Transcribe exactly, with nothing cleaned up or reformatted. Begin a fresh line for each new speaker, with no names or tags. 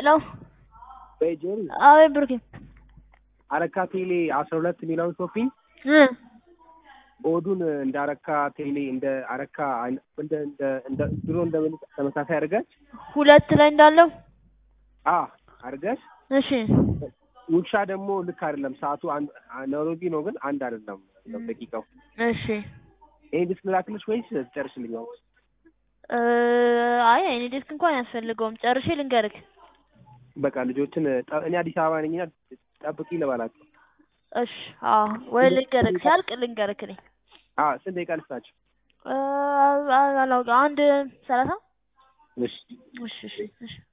Hello.
በጄሪ
አይ ብሩክ
አረካ ቴሌ አስራ ሁለት ሚሊዮን ሾፒንግ
እ
ኦዱን እንደ አረካ ቴሌ እንደ አረካ እንደ እንደ እንደ ድሮ እንደ ተመሳሳይ አርጋች
ሁለት ላይ እንዳለው
አ አርጋች
እሺ
ውሻ ደግሞ ልክ አይደለም ሰዓቱ ናይሮቢ ነው ግን አንድ አይደለም ደቂቃው
እሺ
ይሄ ዲስፕላክልሽ ወይስ ጨርሽልኝ ነው
አይ እኔ ዲስክ እንኳን ያስፈልገውም ጨርሼ ልንገርክ
በቃ ልጆችን እኔ አዲስ አበባ ነኝና ጠብቂ ልባላችሁ
እሺ አዎ ወይ ልንገርክ ሲያልቅ ልንገርክ ነኝ
አ ስንት ደቂቃ ልስጣችሁ
አ አላውቅም አንድ ሰላሳ
እሺ
እሺ እሺ